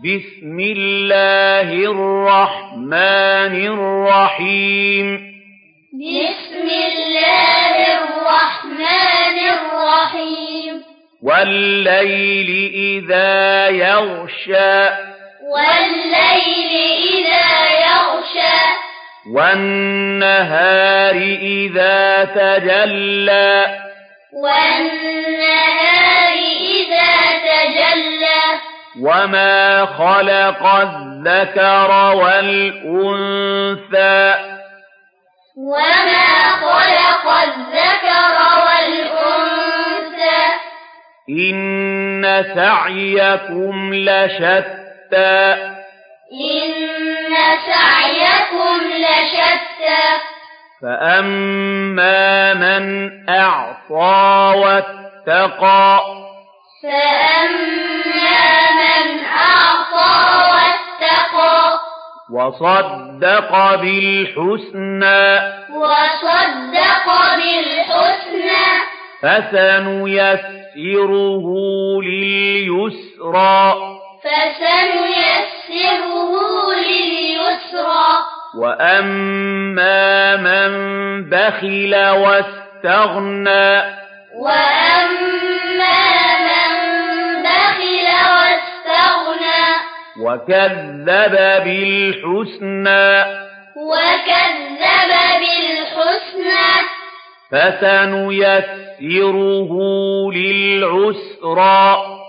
بسم الله الرحمن الرحيم بسم الله الرحمن الرحيم والليل إذا يغشى والليل إذا يغشى والنهار إذا تجلى والنهار إذا تجلى وما خلق الذكر والأنثى وما خلق الذكر والأنثى إن سعيكم لشتى إن سعيكم لشتى فأما من أعطى واتقى فأما من أعطى واتقى وصدق بالحسنى فسنيسره لليسرى وأما من بخل واستغنى وكذب بالحسنى فسنيسره للعسرى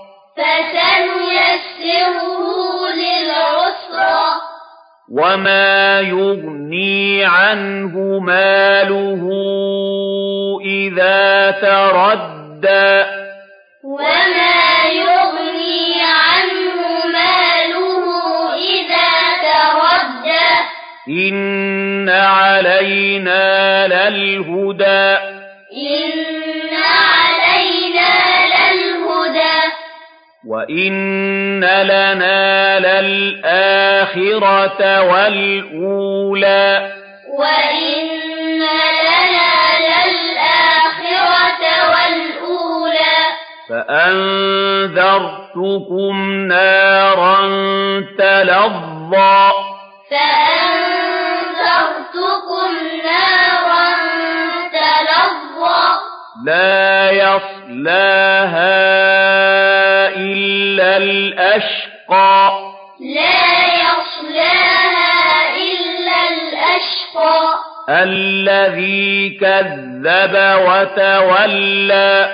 وما يغني عنه ماله إذا تردى وما يغني عنه ماله إذا تردى إن علينا للهدى إن علينا للهدى وإن لنا للآخرة والأولى وإن لنا للآخرة والأولى فأنذرتكم نارا تلظى لا يصلاها إلا الأشقى الذي كذب وتولى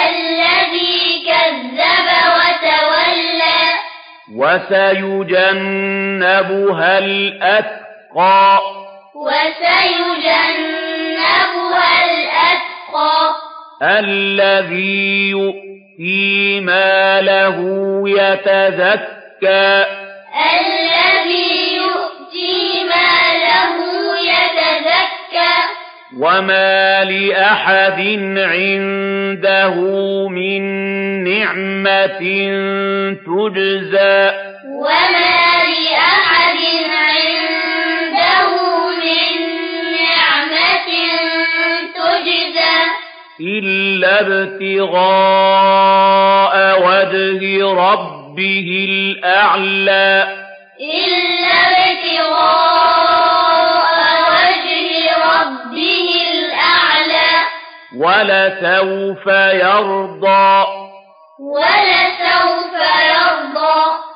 وسيجنبها الأتقى الذي يؤتي ماله يتزكى وما لأحد عنده من نعمة تجزى إلا ابتغاء وجه ربه الأعلى ولسوف يرضى